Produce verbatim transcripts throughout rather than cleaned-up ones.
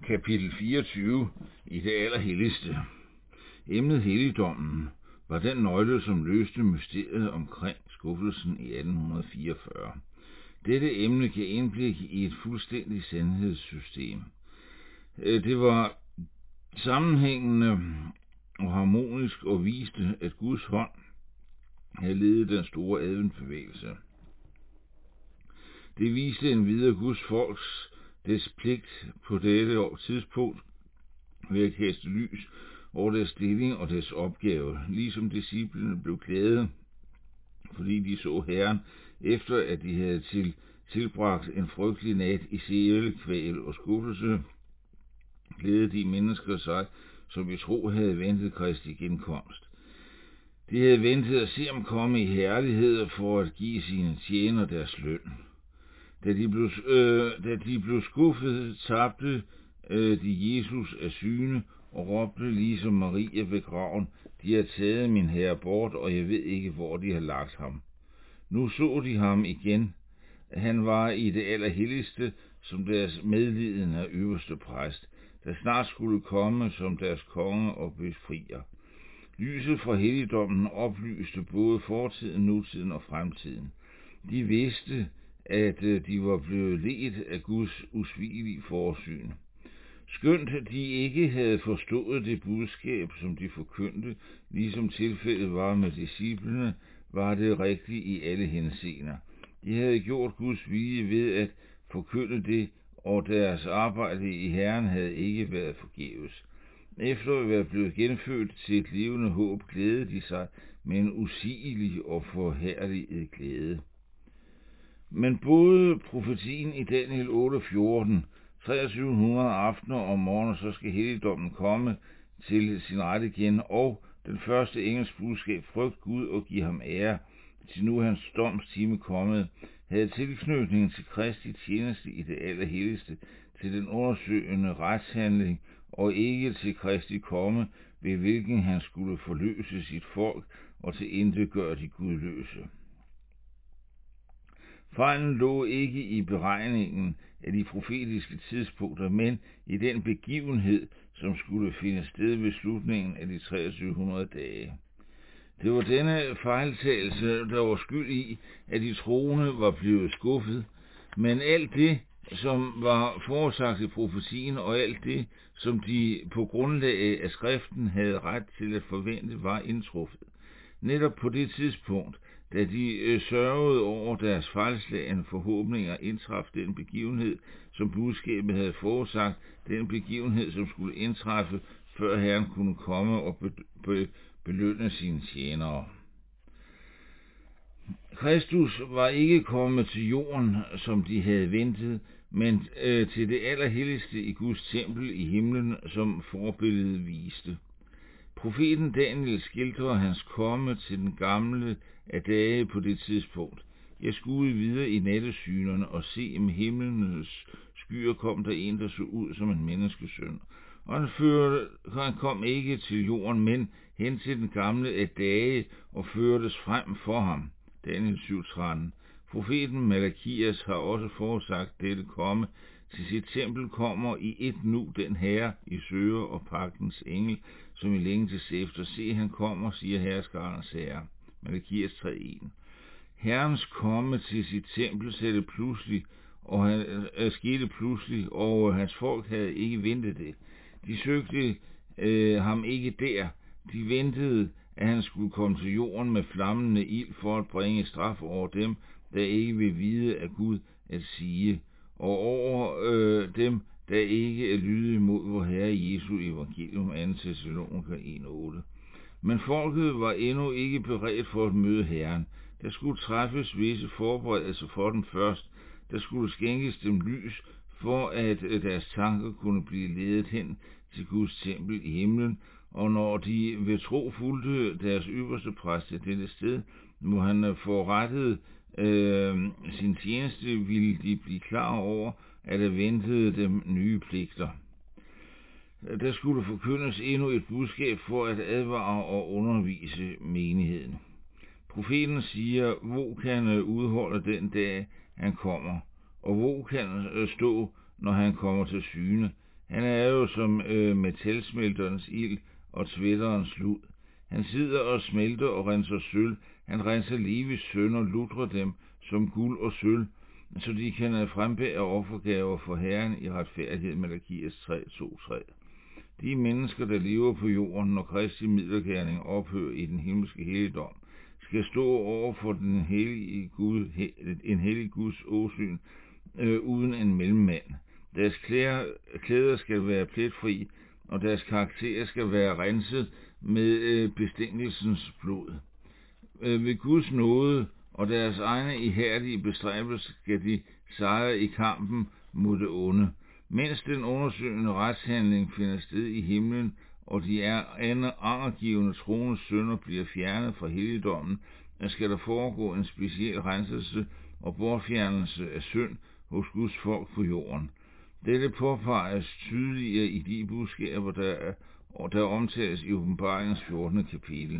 Kapitel fireogtyve i det allerhelligste. Emnet helligdommen var den nøgle, som løste mysteriet omkring skuffelsen i atten fireogfyrre. Dette emne gav indblik i et fuldstændigt sandhedssystem. Det var sammenhængende og harmonisk og viste, at Guds hånd havde ledet den store adventbevægelse. Det viste endvidere Guds folks dets pligt på dette tidspunkt ved at kaste lys over deres stilling og deres opgave, ligesom disciplene blev glade, fordi de så Herren, efter at de havde til, tilbragt en frygtelig nat i sjælekval og skuffelse, glædede de mennesker sig, som i tro havde ventet Kristi genkomst. De havde ventet at se ham komme i herlighed for at give sine tjener deres løn. Da de blev, øh, da de blev skuffet, tabte øh, de Jesus af syne og råbte ligesom Maria ved graven: "De har taget min herre bort, og jeg ved ikke, hvor de har lagt ham." Nu så de ham igen. Han var i det allerhelligste som deres medlidende og øverste præst, der snart skulle komme som deres konge og befrier. Lyset fra helligdommen oplyste både fortiden, nutiden og fremtiden. De vidste, at de var blevet ledt af Guds usvigelige forsyn. Skønt de ikke havde forstået det budskab, som de forkyndte, ligesom tilfældet var med disciplene, var det rigtigt i alle henseender. De havde gjort Guds vilje ved at forkynde det, og deres arbejde i Herren havde ikke været forgæves. Efter at være blevet genfødt til et levende håb, glædede de sig med en usigelig og forherliget glæde. Men både profetien i Daniel otte fjorten, treogtyve hundrede aftener om morgenen, så skal helligdommen komme til sin ret igen, og den første engels budskab, frygt Gud og giv ham ære, til nu hans doms time kommet, havde tilknytning til Kristi tjeneste i det allerhelligste, til den undersøgende retshandling, og ikke til Kristi komme, ved hvilken han skulle forløse sit folk og tilintetgøre de gudløse. Fejlen lå ikke i beregningen af de profetiske tidspunkter, men i den begivenhed, som skulle finde sted ved slutningen af de treogtyve hundrede dage. Det var denne fejltagelse, der var skyld i, at de troende var blevet skuffet, men alt det, som var forudsagt i profetien, og alt det, som de på grundlag af skriften havde ret til at forvente, var indtruffet. Netop på det tidspunkt, da de sørgede over deres fejlslagne forhåbninger, indtraf den begivenhed, som budskabet havde forudsagt, den begivenhed, som skulle indtræffe, før Herren kunne komme og be- be- belønne sine tjenere. Kristus var ikke kommet til jorden, som de havde ventet, men øh, til det allerhelligste i Guds tempel i himlen, som forbilledet viste. Profeten Daniel skildrer hans komme til den gamle af dage på det tidspunkt. Jeg skuede videre i nattesynerne, og se, med himlenes skyer kom der en, der så ud som en menneskesøn. Og han, førte, han kom ikke til jorden, men hen til den gamle af dage og førtes frem for ham. Daniel syv tretten. Profeten Malakias har også forudsagt dette komme. Til sit tempel kommer i et nu den herre i søger og pagtens engel, som i længes efter. Se, han kommer, siger herskarens herre. Malakias tre en. Herrens komme til sit tempel sætte pludselig, og han øh, skete pludselig, og hans folk havde ikke ventet det. De søgte øh, ham ikke der. De ventede, at han skulle komme til jorden med flammende ild for at bringe straf over dem, der ikke vil vide af Gud at sige, og over øh, dem, der ikke er lydige mod vor Herre Jesu evangelium, anden Thessaloniker en otte. Men folket var endnu ikke beredt for at møde Herren. Der skulle træffes visse forberedelser for dem først. Der skulle skænkes dem lys, for at deres tanker kunne blive ledet hen til Guds tempel i himlen, og når de ved tro fulgte deres øverste præst til dette sted, må han få rettet øh, sin tjeneste, ville de blive klar over, at der ventede dem nye pligter. Der skulle forkyndes endnu et budskab for at advare og undervise menigheden. Profeten siger, hvor kan udholde den dag, han kommer, og hvor kan stå, når han kommer til syne. Han er jo som øh, metalsmelterens ild og tvætterens lud. Han sidder og smelter og renser sølv. Han renser Levis sønner, lutrer dem som guld og sølv, så de kan frembære offergaver for Herren i retfærdighed. Malakias tre to tre. De mennesker, der lever på jorden, når Kristi middelgerning ophører i den himmelske helligdom, skal stå over for den hellige Gud, en hellig Guds åsyn øh, uden en mellemmand. Deres klæder, klæder skal være pletfri, og deres karakterer skal være renset med øh, bestængelsens blod. Øh, ved Guds nåde og deres egne ihærdige bestræbelser skal de sejre i kampen mod det onde. Mens den undersøgende retshandling finder sted i himlen, og de er angergivende troende synder bliver fjernet fra helligdommen, skal der foregå en speciel renselse og bortfjernelse af synd hos Guds folk på jorden. Dette påpeges tydeligere i de budskaber, der, er, og der omtales i Åbenbaringens fjortende kapitel.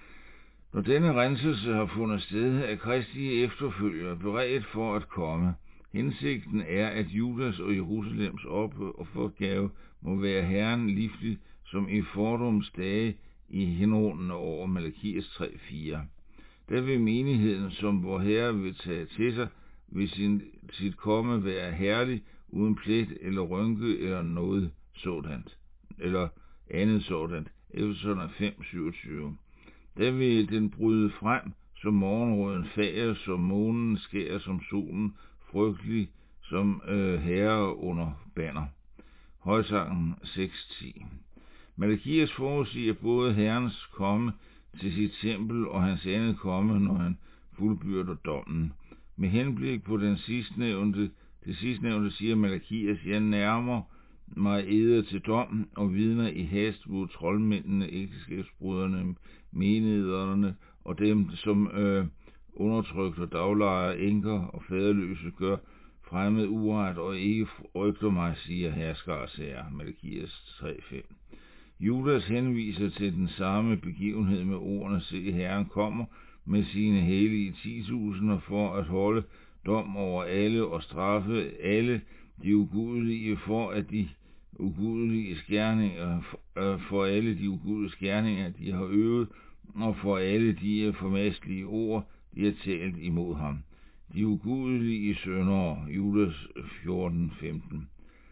Når denne renselse har fundet sted, er Kristi efterfølgere beredt for at komme. Hensigten er, at Judas og Jerusalems offergave må være Herren livligt, som i fordums dage i henrundene over Malakias tre fire. Der vil menigheden, som vor Herre vil tage til sig, vil sin, sit komme være herlig, uden plet eller rynke eller noget sådant, eller andet sådant, Efeserne fem syvogtyve. Der vil den bryde frem, som morgenrøden fager, som månen skærer som solen, frygtelig som øh, herre under banner. Højsangen seks ti. Malakias forudsiger både Herrens komme til sit tempel og hans andet komme, når han fuldbyrder dommen. Med henblik på den sidstnævnte, det sidstnævnte siger Malakias, jeg nærmer mig eder til dom og vidner i hast mod troldmændene, ægteskabsbruderne, menighedserne og dem, som øh, undertrykt og daglejere, enker og faderløse gør fremmed uret og ikke rygter mig, siger herskars herre. Malakias tre fem. Judas henviser til den samme begivenhed med ordene, se Herren kommer med sine hellige titusinder for at holde dom over alle og straffe alle de ugudelige for at de ugudelige gerninger, for alle de ugudelige gerninger, de har øvet, og for alle de formastelige ord, de har talt imod ham. De ugudelige syndere, Judas fjorten femten.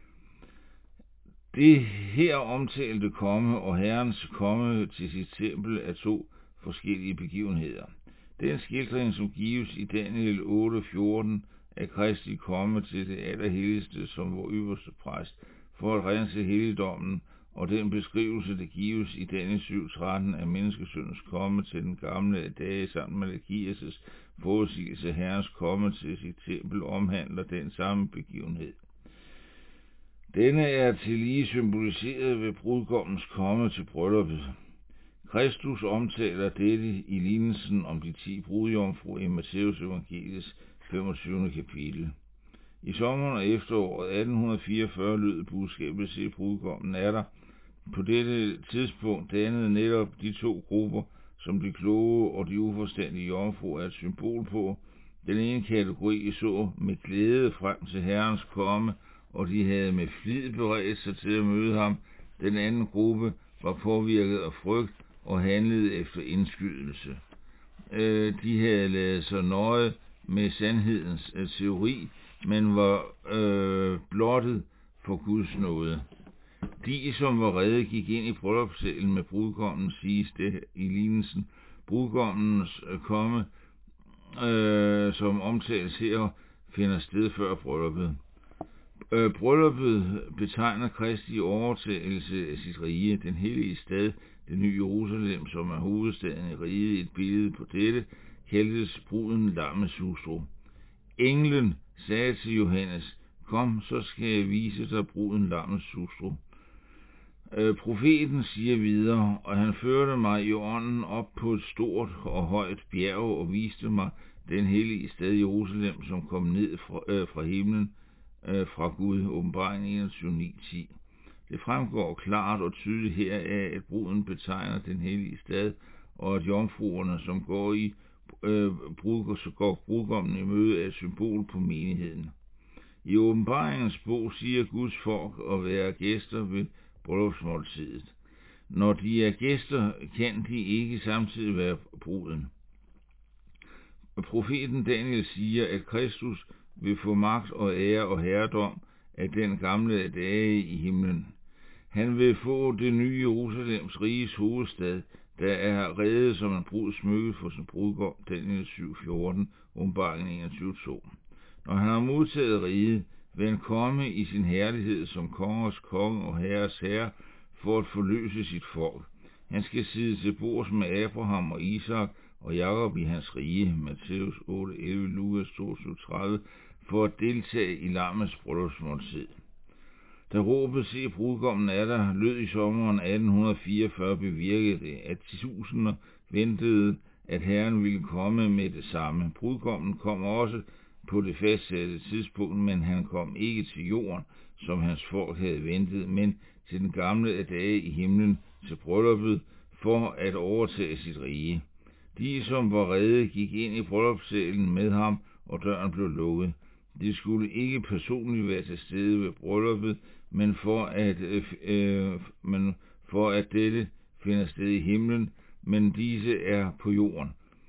Det her omtalte komme og Herrens komme til sit tempel er to forskellige begivenheder. Den skildring, som gives i Daniel otte fjorten, af Kristi komme til det allerhelligste som vor øverste præst, for at rense helligdommen, og den beskrivelse, der gives i Daniel syv tretten af menneskesøndens komme til den gamle dage, samt Malakias' forudsigelse Herrens komme til sit tempel, omhandler den samme begivenhed. Denne er tillige symboliseret ved brudgommens komme til brylluppet. Kristus omtaler dette i lignelsen om de ti brudjomfruer i Matthæus evangeliets femogtyvende kapitel. I sommeren og efteråret atten fireogfyrre lød budskabet, se brudgommen er der. På dette tidspunkt dannede netop de to grupper, som de kloge og de uforstandige jomfruer er et symbol på. Den ene kategori så med glæde frem til Herrens komme, og de havde med flid beredt sig til at møde ham. Den anden gruppe var påvirket af frygt og handlede efter indskydelse. Øh, de havde ladet sig nøje med sandhedens øh, teori, men var øh, blottet for Guds nåde. De, som var redde, gik ind i bryllupssalen med brudgommen, siges det i lignelsen. Brudgommens øh, komme, øh, som omtales her, finder sted før brylluppet. Øh, brylluppet betegner Kristi overtagelse af sit rige, den hellige stad, det nye Jerusalem, som er hovedstaden i riget. Et billede på dette kaldtes bruden lammets hustru. Englen sagde til Johannes, kom, så skal jeg vise dig bruden lammets hustru. Øh, profeten siger videre, og han førte mig i ånden op på et stort og højt bjerg og viste mig den hellige stad Jerusalem, som kom ned fra, øh, fra himlen øh, fra Gud. Åbenbaring enogtyve ni ti. Det fremgår klart og tydeligt heraf, at bruden betegner den hellige stad, og at jomfruerne, som går i øh, brud, så går brudgommen i møde, er et symbol på menigheden. I Åbenbaringens bog siger Guds folk at være gæster ved bryllupsmåltidet. Når de er gæster, kan de ikke samtidig være bruden. Profeten Daniel siger, at Kristus vil få magt og ære og herredom af den gamle dage i himlen. Han vil få det nye Jerusalems riges hovedstad, der er reddet som en brud smykket for sin brudgom, Daniel syv fjorten, Åbenbaringen enogtyve to. Når han har modtaget riget, vil han komme i sin herlighed som kongers konge og herres herre for at forløse sit folk. Han skal sidde til bords med Abraham og Isak og Jakob i hans rige, Matthæus otte elleve, Lukas toogtyve tredive, for at deltage i lammets bryllupsmåltid. Da råbet "Se, brudgommen er der" lød i sommeren atten fireogfyrre, bevirkede det, at tusinder ventede, at Herren ville komme med det samme. Brudgommen kom også på det fastsatte tidspunkt, men han kom ikke til jorden, som hans folk havde ventet, men til den gamle dage i himlen, til brylluppet, for at overtage sit rige. De, som var rede, gik ind i bryllupssalen med ham, og døren blev lukket. De skulle ikke personligt være til stede ved brylluppet, men for at, øh, men for at dette finder sted i himlen, men disse er på jorden.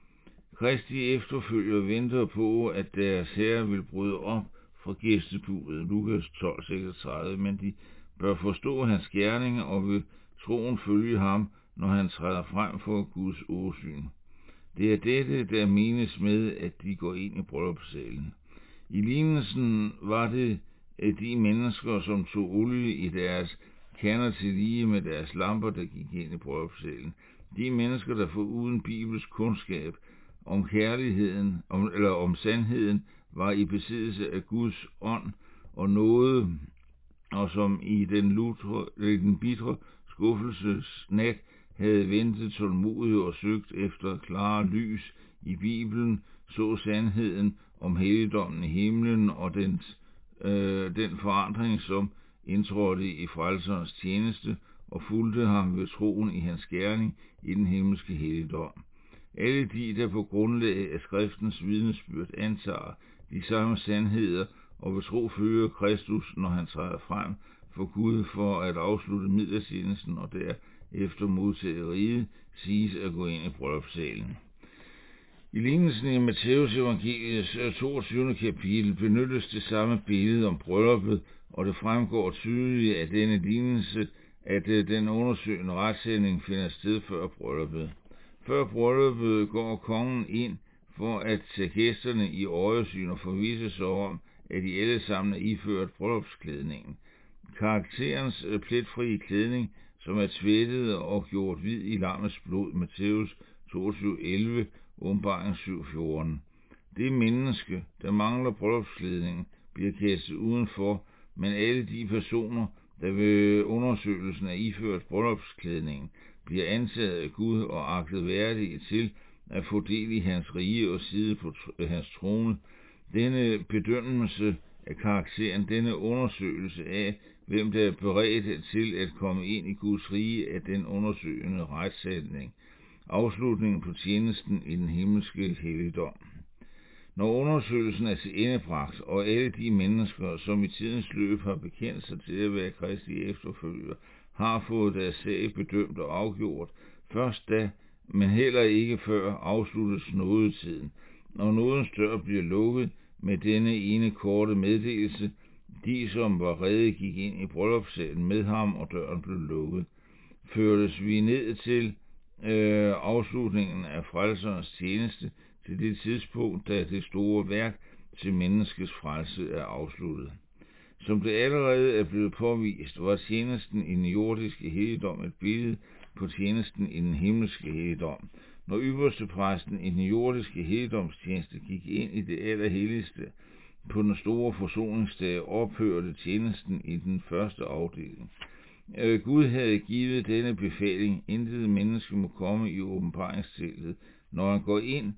Kristi efterfølger venter på, at deres herre vil bryde op fra gæstebudet, Lukas tolv seksogtredive, men de bør forstå hans gerninger og vil troen følge ham, når han træder frem for Guds åsyn. Det er dette, der menes med, at de går ind i bryllupssalen. I lignelsen var det de mennesker, som tog olie i deres kander til lige med deres lamper, der gik ind i bryllupssalen. De mennesker, der foruden Bibels kundskab om kærligheden, om, eller om sandheden, var i besiddelse af Guds ånd og nåde, og som i den, lutre, den bitre skuffelses nat havde ventet tålmodigt og søgt efter klare lys i Bibelen, så sandheden om helligdommen i himlen og dens, øh, den forandring, som indtrådte i frelserens tjeneste og fulgte ham ved troen i hans gerning i den himmelske helligdom. Alle de, der på grundlag af skriftens vidnesbyrd antager de samme sandheder og ved tro følger Kristus, når han træder frem for Gud for at afslutte midlertjenesten og derefter modtage riget, siges at gå ind i bryllupssalen. I lignelsen i Matthæus evangeliets toogtyvende kapitel benyttes det samme billede om brylluppet, og det fremgår tydeligt af denne lignelse, at den undersøgende retssætning finder sted før brylluppet. Før brylluppet går kongen ind for at tage gæsterne i øjesyn og forvisse sig om, at de alle sammen er iført bryllupsklædningen. Karakterens pletfrie klædning, som er tvættet og gjort hvid i lammets blod, Matthæus toogtyve elleve, Åbenbaringen syv fjorten. Det menneske, der mangler bryllupsklædningen, bliver kastet udenfor, men alle de personer, der ved undersøgelsen er iført bryllupsklædningen, bliver antaget af Gud og agtet værdige til at få del i hans rige og sidde på hans trone. Denne bedømmelse af karakteren, denne undersøgelse af, hvem der er beredt til at komme ind i Guds rige, er den undersøgende retssætning, afslutningen på tjenesten i den himmelske helligdom. Når undersøgelsen er til endebragt, og alle de mennesker, som i tidens løb har bekendt sig til at være Kristi efterfølger, har fået deres sag bedømt og afgjort, først da, men heller ikke før, afsluttes nådetiden, og nådens dør bliver lukket med denne ene korte meddelelse: de, som var rede, gik ind i bryllupssalen med ham, og døren blev lukket. Førtes vi ned til øh, afslutningen af frelserens tjeneste, til det tidspunkt, da det store værk til menneskets frelse er afsluttet. Som det allerede er blevet påvist, var tjenesten i den jordiske helligdom et billede på tjenesten i den himmelske helligdom. Når ypperstepræsten i den jordiske helligdomstjeneste gik ind i det allerhelligste på den store forsoningsdag, ophørte tjenesten i den første afdeling. Gud havde givet denne befaling: intet menneske må komme i åbenbaringsteltet, når han går ind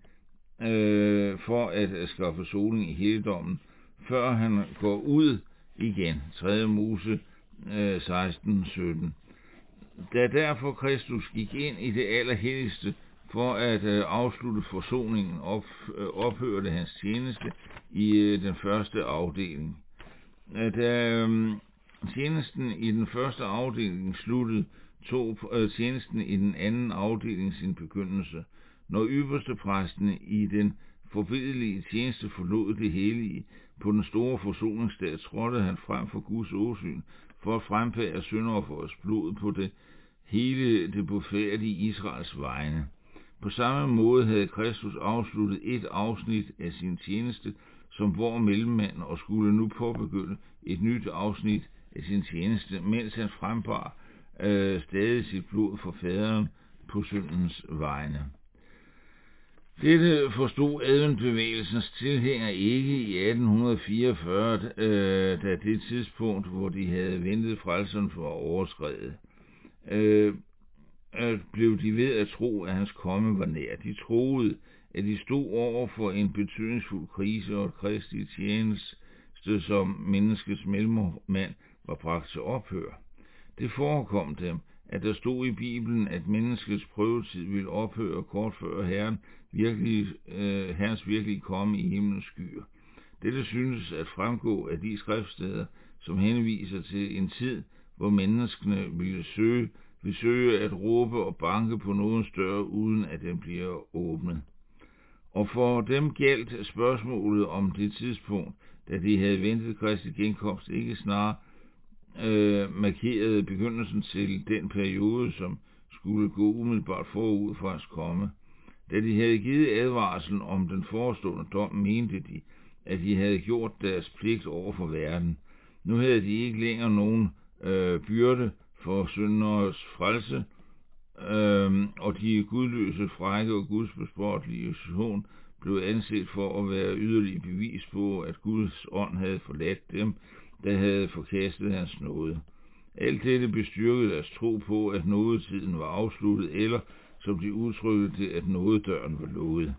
øh, for at skaffe soning i helligdommen, før han går ud igen. tredje Mose øh, seksten sytten. Da derfor Kristus gik ind i det allerhelligste for at øh, afslutte forsoningen, op, øh, ophørte hans tjeneste i øh, den første afdeling. Da øhm, tjenesten i den første afdeling sluttede, tog øh, tjenesten i den anden afdeling sin begyndelse. Når ypperstepræsten i den forbilledlige tjeneste forlod det hellige på den store forsoningsdag, trådte han frem for Guds åsyn for at frempære syndofferets blod på det hele det bofærdige Israels vegne. På samme måde havde Kristus afsluttet et afsnit af sin tjeneste som vor mellemmand og skulle nu påbegynde et nyt afsnit af sin tjeneste, mens han frembar øh, stadig sit blod for faderen på syndens vegne. Dette forstod adventbevægelsens tilhængere ikke i atten fireogfyrre, øh, da det tidspunkt, hvor de havde ventet frelseren for overskredet. Øh, blev de ved at tro, at hans komme var nær. De troede, at de stod over for en betydningsfuld krise, og at Kristi tjeneste som menneskets mellemmand var bragt til ophør. Det forekom dem, at der stod i Bibelen, at menneskets prøvetid ville ophøre kort før Herren virkelig, øh, Herrens virkelige komme i himlens skyer. Dette synes at fremgå af de skriftsteder, som henviser til en tid, hvor menneskene ville søge, vil søge at råbe og banke på nogen større, uden at den bliver åbnet. Og for dem gjaldt spørgsmålet om det tidspunkt, da de havde ventet Kristi genkomst, ikke snarere øh, markerede begyndelsen til den periode, som skulle gå umiddelbart forud for hans komme. Da de havde givet advarslen om den forestående dom, mente de, at de havde gjort deres pligt over for verden. Nu havde de ikke længere nogen øh, byrde for synderes frelse, øhm, og de gudløse, frække og gudsbespottelige situation blev anset for at være yderligere bevis på, at Guds ånd havde forladt dem, der havde forkastet hans nåde. Alt dette bestyrkede deres tro på, at nådetiden var afsluttet, eller, som de udtrykkede det, at nådedøren var lukket.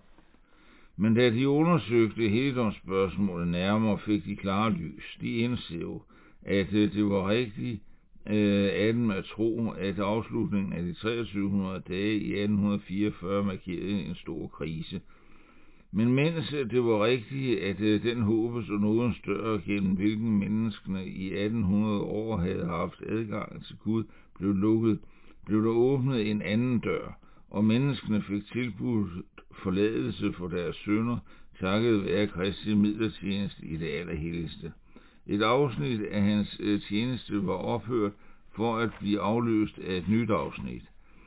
Men da de undersøgte helligdomsspørgsmålet nærmere, fik de klare lys. De indså, at det var rigtigt af dem at tro, at afslutningen af de treogtyve hundrede dage i atten fireogfyrre markerede en stor krise. Men mens det var rigtigt, at den håbes og nådens dør, gennem hvilken menneskene i atten hundrede år havde haft adgang til Gud, blev lukket, blev der åbnet en anden dør, og menneskene fik tilbudt forladelse for deres synder, takket være Kristi midlertjeneste i det allerhelligste. Et afsnit af hans tjeneste var ophørt for at blive afløst af et nyt afsnit.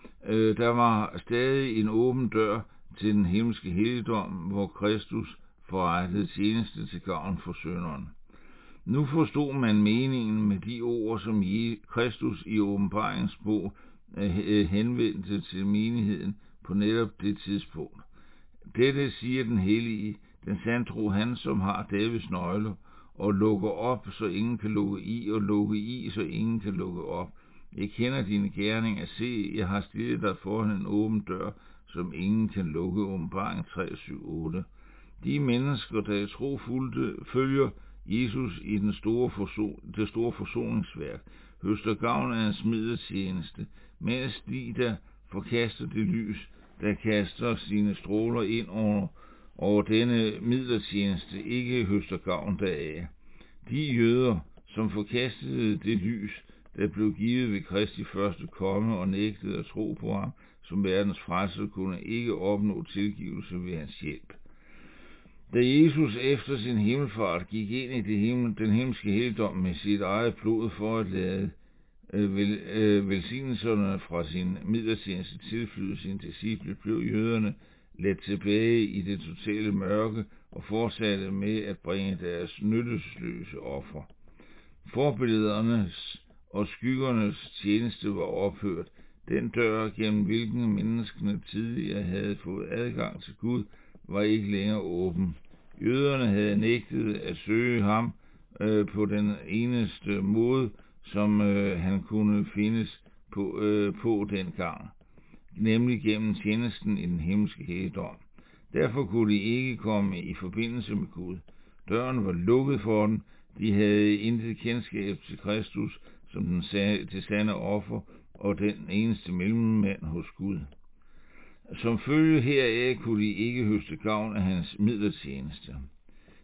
Der var stadig en åben dør til den himmelske helligdom, hvor Kristus forrettede tjeneste til gavn for synderen. Nu forstod man meningen med de ord, som Kristus i åbenbaringens bog henvendte til menigheden på netop det tidspunkt. Dette siger den hellige, den sandtro han, som har Davids nøgler, og lukker op, så ingen kan lukke i, og lukke i, så ingen kan lukke op. Jeg kender dine gerninger, se, jeg har stillet dig foran en åben dør, som ingen kan lukke. Åbenbaring tre syv otte. De mennesker, der i tro fulgte, følger Jesus i den store forson, det store forsoningsværk, høster gavn af hans midlertjeneste, mens de, der forkaster det lys, der kaster sine stråler ind over, over denne midlertjeneste, ikke høster gavn deraf. De jøder, som forkastede det lys, der blev givet ved Kristi første komme og nægtede at tro på ham som verdens frelser, kunne ikke opnå tilgivelse ved hans hjælp. Da Jesus efter sin himmelfart gik ind i det himmel, den himmelske helligdom med sit eget blod for at lade øh, vel, øh, velsignelserne fra sin midlertjeneste tilflyde sine disciple, blev jøderne ledt tilbage i det totale mørke og fortsatte med at bringe deres nyttesløse offer. Forbilledernes og skyggernes tjeneste var ophørt. Den dør, gennem hvilken menneskene tidligere havde fået adgang til Gud, var ikke længere åben. Jøderne havde nægtet at søge ham øh, på den eneste måde, som øh, han kunne findes på, øh, på dengang, nemlig gennem tjenesten i den himmelske helligdom. Derfor kunne de ikke komme i forbindelse med Gud. Døren var lukket for dem. De havde intet kendskab til Kristus som den til sande offer og den eneste mellemmand hos Gud. Som følge heraf kunne de ikke høste gavn af hans midlertjeneste.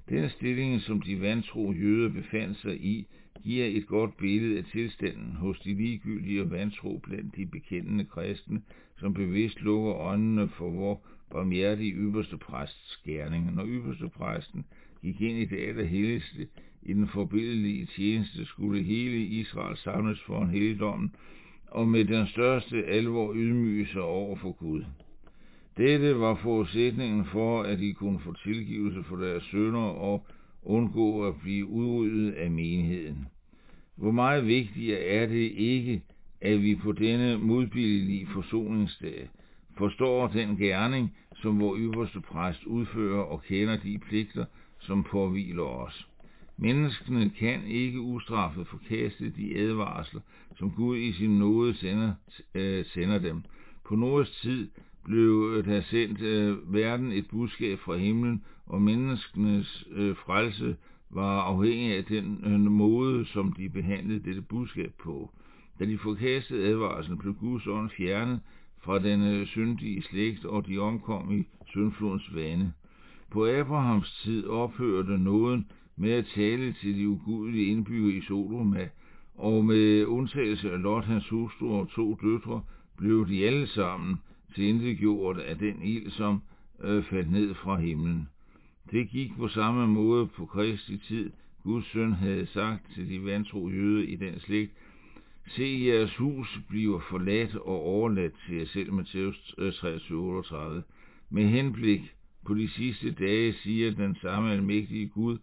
Den stilling, som de vantro jøder befandt sig i, giver et godt billede af tilstanden hos de ligegyldige og vantro blandt de bekendende kristne, som bevidst lukker øjnene for vor barmhjertige ypperste præsts gerning. Når ypperste præsten gik ind i det allerhelligste i den forbilledlige tjeneste, skulle hele Israel samles foran helligdommen og med den største alvor ydmyge sig over for Gud. Dette var forudsætningen for, at de kunne få tilgivelse for deres synder og undgå at blive udryddet af menigheden. Hvor meget vigtigere er det ikke, at vi på denne modbydelige forsoningsdag forstår den gerning, som vor ypperste præst udfører og kender de pligter, som påhviler os. Menneskene kan ikke ustraffet forkaste de advarsler, som Gud i sin nåde sender, øh, sender dem. På Noahs tid blev der sendt øh, verden et budskab fra himlen, og menneskenes øh, frelse var afhængig af den øh, måde, som de behandlede dette budskab på. Da de forkastede advarslen, blev Guds ånd fjernet fra den øh, syndige slægt, og de omkom i syndflodens vande. På Abrahams tid ophørte nåden med at tale til de ugudelige indbyggere i Sodoma, og med undtagelse af Lot, hans hustru og to døtre, blev de alle sammen tilintetgjort af den ild, som øh, faldt ned fra himlen. Det gik på samme måde på Kristi tid. Guds søn havde sagt til de vantro jøder i den slægt: Se, jeres hus bliver forladt og overladt til jer selv, Matthæus treogtyve otteogtredive. Med henblik på de sidste dage siger den samme almægtige Gud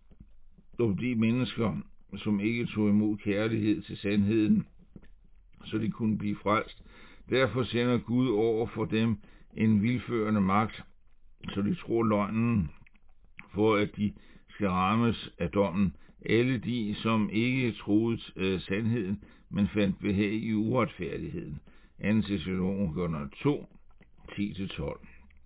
om de mennesker, som ikke tog imod kærlighed til sandheden, så de kunne blive frelst. Derfor sender Gud over for dem en vildførende magt, så de tror løgnen, for at de skal rammes af dommen. Alle de, som ikke troede øh, sandheden, men fandt behag i uretfærdigheden. anden Thessaloniker to, ti til tolv.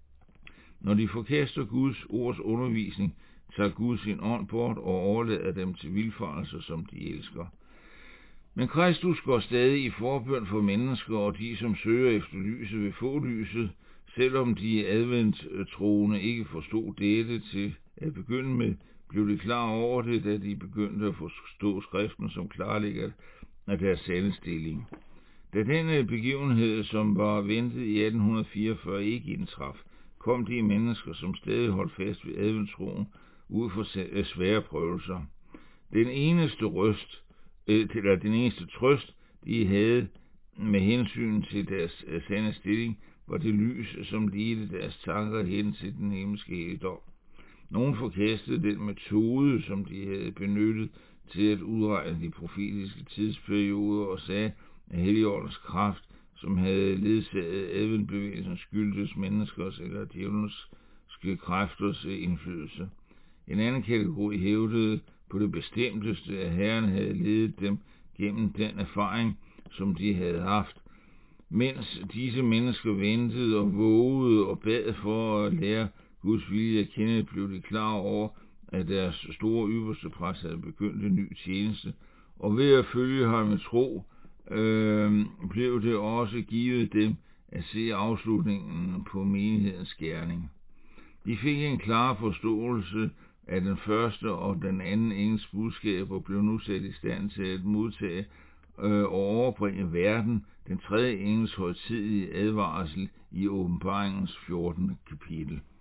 Når de forkaster Guds ords undervisning, tager Gud sin ånd bort og overlader dem til vildfarelser, som de elsker. Men Kristus går stadig i forbøn for mennesker, og de, som søger efter lyset, vil få lyset, selvom de adventtroende ikke forstod dette til at begynde med, blev de klar over det, da de begyndte at forstå skriften, som klarlægger af deres sande stilling. Da denne begivenhed, som var ventet i atten fireogfyrre, ikke indtraf, kom de mennesker, som stadig holdt fast ved adventstroen, ud for svære prøvelser. Den eneste røst, eller den eneste trøst, de havde med hensyn til deres sande stilling, var det lys, som ledte deres tanker hen til den himmelske helligdom. Nogen forkastede den metode, som de havde benyttet til at udregne de profetiske tidsperioder, og sagde, at Helligåndens kraft, som havde ledsaget adventbevægelsen, skyldtes menneskers eller djævelske kræfters indflydelse. En anden kategori hævdede på det bestemteste, at Herren havde ledet dem gennem den erfaring, som de havde haft. Mens disse mennesker ventede og vågede og bad for at lære Guds vilje at kende, blev de klar over, at deres store ypperste præst havde begyndt en ny tjeneste, og ved at følge ham med tro, øh, blev det også givet dem at se afslutningen på menighedens gerning. De fik en klar forståelse af den første og den anden engels budskab, og blev nu sat i stand til at modtage øh, og overbringe verden den tredje engels højtidige advarsel i åbenbaringens fjortende kapitel.